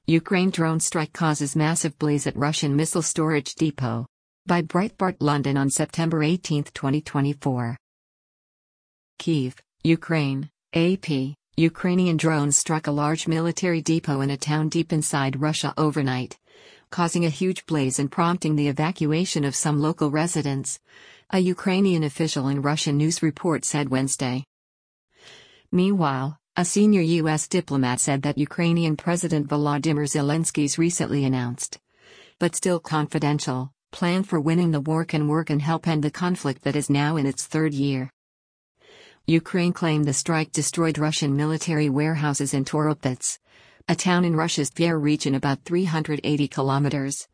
Ukraine drone strike causes massive blaze at Russian missile storage depot. By Breitbart London on September 18, 2024. Kyiv, Ukraine, AP. Ukrainian drones struck a large military depot in a town deep inside Russia overnight, causing a huge blaze and prompting the evacuation of some local residents, a Ukrainian official in Russian news report said Wednesday. Meanwhile, a senior U.S. diplomat said that Ukrainian President Volodymyr Zelensky's recently announced, but still confidential, plan for winning the war can work and help end the conflict that is now in its third year. Ukraine claimed the strike destroyed Russian military warehouses in Toropets, a town in Russia's Tver region about 380 kilometers,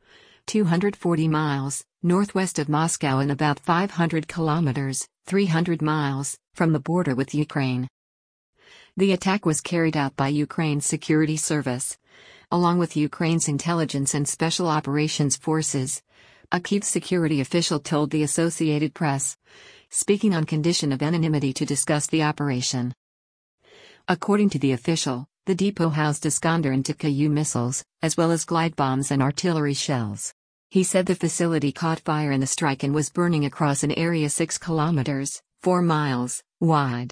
240 miles, northwest of Moscow and about 500 kilometers, 300 miles, from the border with Ukraine. The attack was carried out by Ukraine's security service, along with Ukraine's intelligence and special operations forces, a Kyiv security official told the Associated Press, speaking on condition of anonymity to discuss the operation. According to the official, the depot housed Iskander and Tupolev missiles, as well as glide bombs and artillery shells. He said the facility caught fire in the strike and was burning across an area 6 kilometers, 4 miles, wide.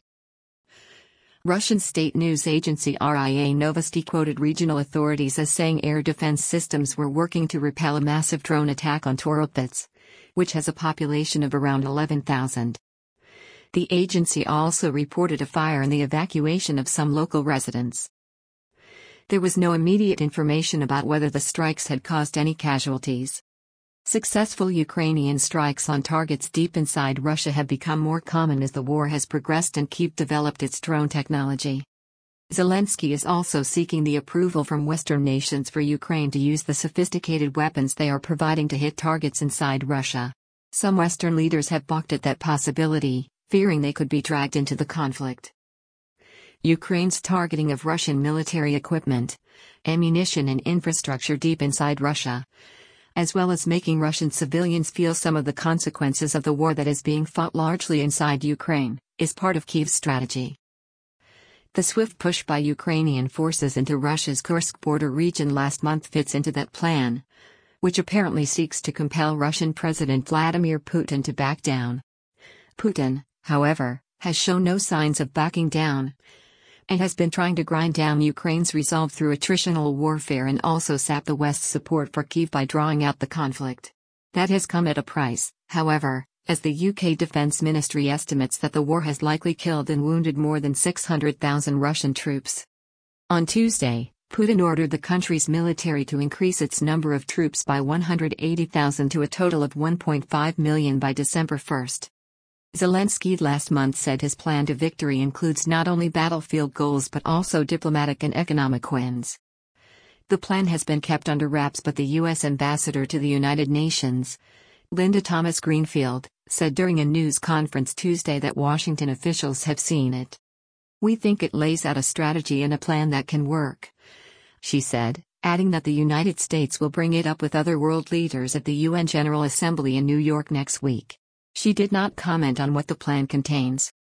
Russian state news agency RIA Novosti quoted regional authorities as saying air defense systems were working to repel a massive drone attack on Toropets, which has a population of around 11,000. The agency also reported a fire and the evacuation of some local residents. There was no immediate information about whether the strikes had caused any casualties. Successful Ukrainian strikes on targets deep inside Russia have become more common as the war has progressed and Kyiv developed its drone technology. Zelensky is also seeking the approval from Western nations for Ukraine to use the sophisticated weapons they are providing to hit targets inside Russia. Some Western leaders have balked at that possibility, fearing they could be dragged into the conflict. Ukraine's targeting of Russian military equipment, ammunition and infrastructure deep inside Russia, as well as making Russian civilians feel some of the consequences of the war that is being fought largely inside Ukraine, is part of Kyiv's strategy. The swift push by Ukrainian forces into Russia's Kursk border region last month fits into that plan, which apparently seeks to compel Russian President Vladimir Putin to back down. Putin, however, has shown no signs of backing down, and has been trying to grind down Ukraine's resolve through attritional warfare and also sap the West's support for Kyiv by drawing out the conflict. That has come at a price, however, as the UK Defence Ministry estimates that the war has likely killed and wounded more than 600,000 Russian troops. On Tuesday, Putin ordered the country's military to increase its number of troops by 180,000 to a total of 1.5 million by December 1. Zelensky last month said his plan to victory includes not only battlefield goals but also diplomatic and economic wins. The plan has been kept under wraps, but the U.S. ambassador to the United Nations, Linda Thomas-Greenfield, said during a news conference Tuesday that Washington officials have seen it. "We think it lays out a strategy and a plan that can work," she said, adding that the United States will bring it up with other world leaders at the UN General Assembly in New York next week. She did not comment on what the plan contains.